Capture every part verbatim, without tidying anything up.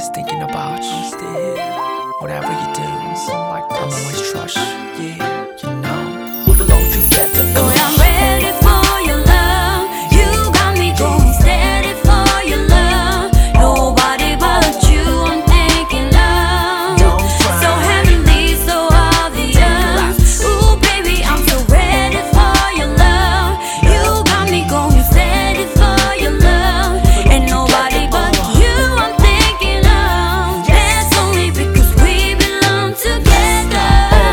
always thinking about you. I'm still here. Whatever you do, like I'm always trust you. Yeah, you know we belong together. Boy, I'm ready for your love. You got me going steady for your love. Nobody but you I'm thinking of. So heavenly, so obvious. Ooh, baby, I'm so ready for your love. You got me going steady for your love. And nobody but you I'm thinking of. That's only because we belong together,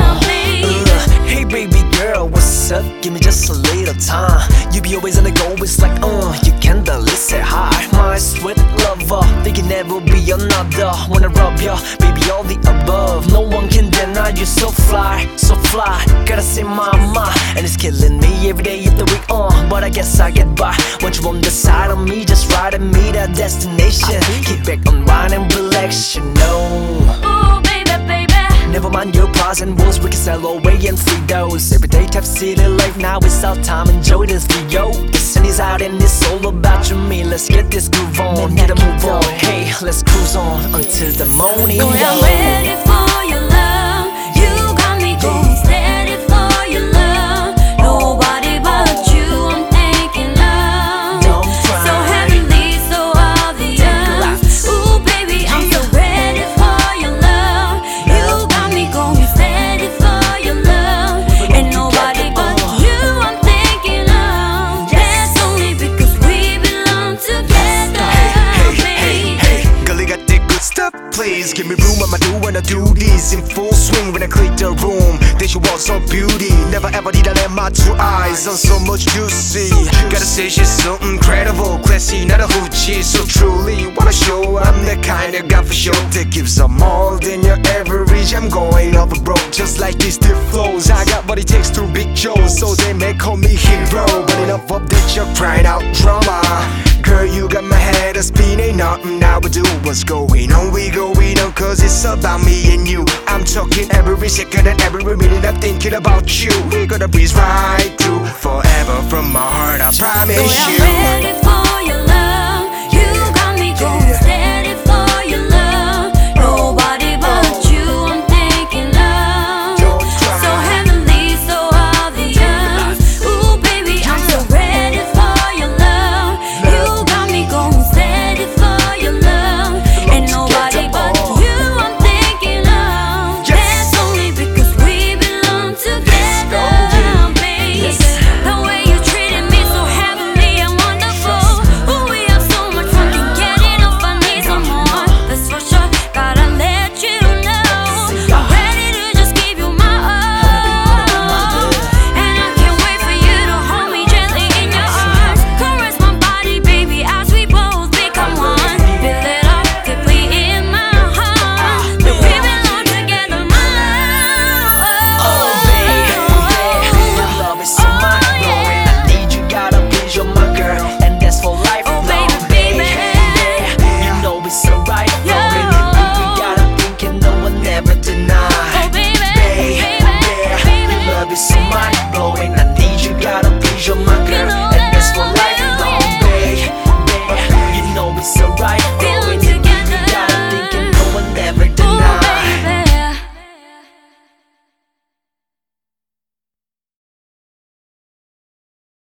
babe. Hey baby girl, what's up? Give me just a little time. You be always on the go, it's like, uh, you can delete say hi. My sweet lover, think you never be another. Wanna rub ya, baby, all the above. No one can deny you so fly, so fly. Gotta say mama, and it's killing me every day of the week, uh but I guess I get by. Want you on the side of me, just ride and meet our destination. Kick back, unwind and relax, you know. Ooh, baby, baby. Never mind your pros and woes, we can sell away and free those. Everyday type city life, now it's our time, enjoy this video. The sun is out and it's all about you and me. Let's get this groove on, get a move on. Hey, let's cruise on until the morning. Boy, I'm ready for your love. You got me going steady for your love. Nobody but you I'm thinking of. Don't cry. So heavenly, so obvious. Ooh, baby, I'm so ready for your love. You got me going steady for your love. And nobody but you I'm thinking of. That's only because we belong together, Hey, hey, babe. hey, girl, you got that good stuff, please give me room, I'ma do when I do this in full swing. When I click the room, then she walks so beauty. Never ever did I let my two eyes on so much juicy. Gotta say she's so incredible, classy, not a hoochie. So truly wanna show I'm the kind of guy for sure that gives her more than your average. I'm going over broke, just like these stiff flows. I got what it takes to big shows, so they may call me hero. But enough of that, you're crying out drama. Girl, you got my head a spin, ain't nothing I would do. What's going on, we going on, cause it's about me and you. I'm talking every second and every minute I'm thinking about you. We gonna breeze right through forever from my heart, I promise Boy, I'm you. ready